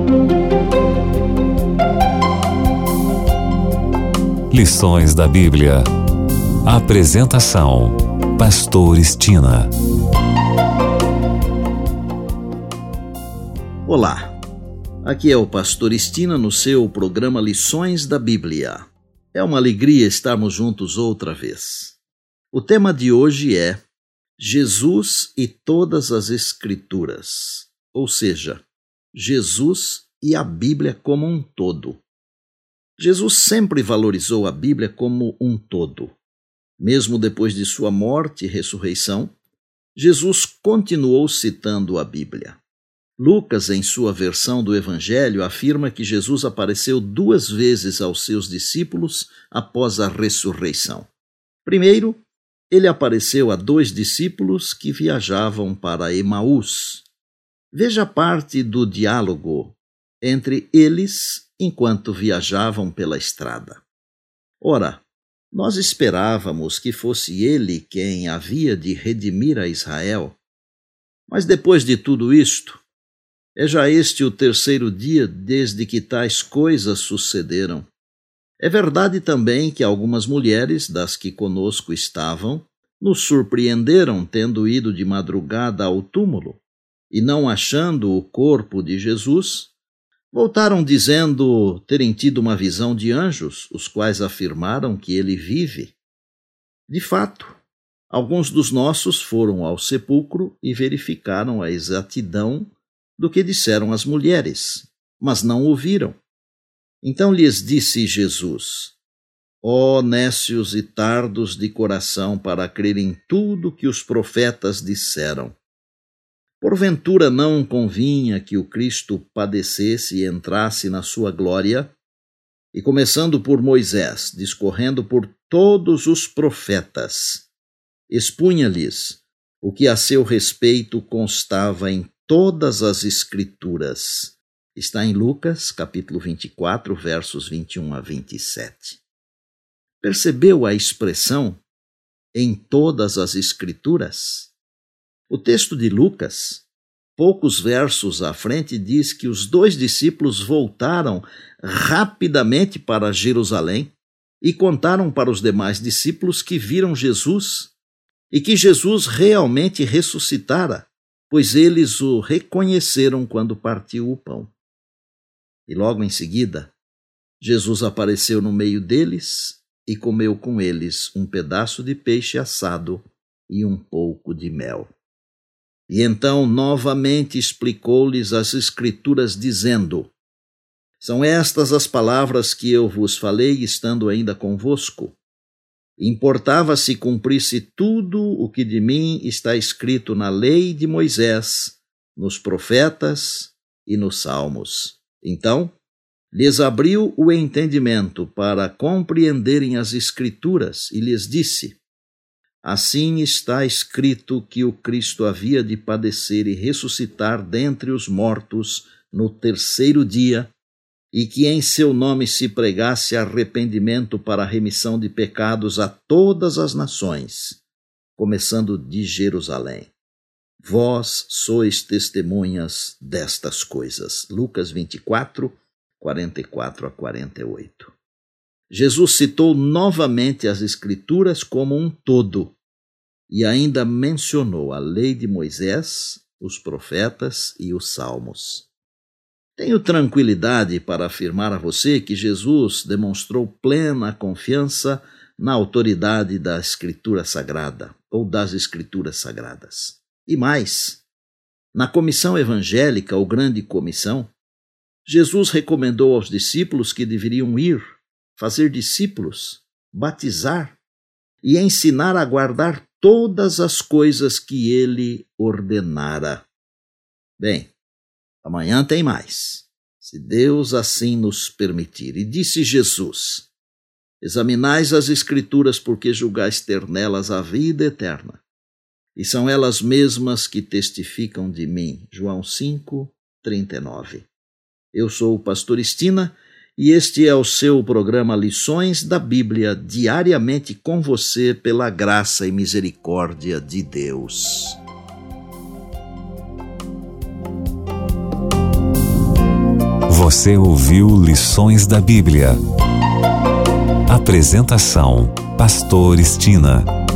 Lições da Bíblia. Apresentação: Pastor Estina. Olá, aqui é o Pastor Estina no seu programa Lições da Bíblia. É uma alegria estarmos juntos outra vez. O tema de hoje é Jesus e todas as Escrituras, ou seja, Jesus e a Bíblia como um todo. Jesus sempre valorizou a Bíblia como um todo. Mesmo depois de sua morte e ressurreição, Jesus continuou citando a Bíblia. Lucas, em sua versão do Evangelho, afirma que Jesus apareceu 2 vezes aos seus discípulos após a ressurreição. Primeiro, ele apareceu a 2 discípulos que viajavam para Emaús. Veja parte do diálogo entre eles enquanto viajavam pela estrada. Ora, nós esperávamos que fosse ele quem havia de redimir a Israel. Mas depois de tudo isto, é já este o 3º dia desde que tais coisas sucederam. É verdade também que algumas mulheres das que conosco estavam nos surpreenderam tendo ido de madrugada ao túmulo e, não achando o corpo de Jesus, voltaram dizendo terem tido uma visão de anjos, os quais afirmaram que ele vive. De fato, alguns dos nossos foram ao sepulcro e verificaram a exatidão do que disseram as mulheres, mas não o viram. Então lhes disse Jesus: ó nécios e tardos de coração para crer em tudo que os profetas disseram. Porventura não convinha que o Cristo padecesse e entrasse na sua glória? E começando por Moisés, discorrendo por todos os profetas, expunha-lhes o que a seu respeito constava em todas as Escrituras. Está em Lucas, capítulo 24, versos 21 a 27. Percebeu a expressão em todas as Escrituras? O texto de Lucas, poucos versos à frente, diz que os 2 discípulos voltaram rapidamente para Jerusalém e contaram para os demais discípulos que viram Jesus e que Jesus realmente ressuscitara, pois eles o reconheceram quando partiu o pão. E logo em seguida, Jesus apareceu no meio deles e comeu com eles um pedaço de peixe assado e um pouco de mel. E então novamente explicou-lhes as Escrituras, dizendo: são estas as palavras que eu vos falei estando ainda convosco. Importava se cumprisse tudo o que de mim está escrito na lei de Moisés, nos profetas e nos salmos. Então lhes abriu o entendimento para compreenderem as Escrituras e lhes disse: assim está escrito que o Cristo havia de padecer e ressuscitar dentre os mortos no 3º dia, e que em seu nome se pregasse arrependimento para a remissão de pecados a todas as nações, começando de Jerusalém. Vós sois testemunhas destas coisas. Lucas 24, 44 a 48. Jesus citou novamente as Escrituras como um todo e ainda mencionou a lei de Moisés, os profetas e os salmos. Tenho tranquilidade para afirmar a você que Jesus demonstrou plena confiança na autoridade da Escritura Sagrada ou das Escrituras Sagradas. E mais, na comissão evangélica ou grande comissão, Jesus recomendou aos discípulos que deveriam ir, fazer discípulos, batizar e ensinar a guardar todas as coisas que ele ordenara. Bem, amanhã tem mais, se Deus assim nos permitir. E disse Jesus: examinais as Escrituras, porque julgais ter nelas a vida eterna, e são elas mesmas que testificam de mim. João 5, 39. Eu sou o Pastor Estina e este é o seu programa Lições da Bíblia, diariamente com você pela graça e misericórdia de Deus. Você ouviu Lições da Bíblia. Apresentação: Pastor Estina.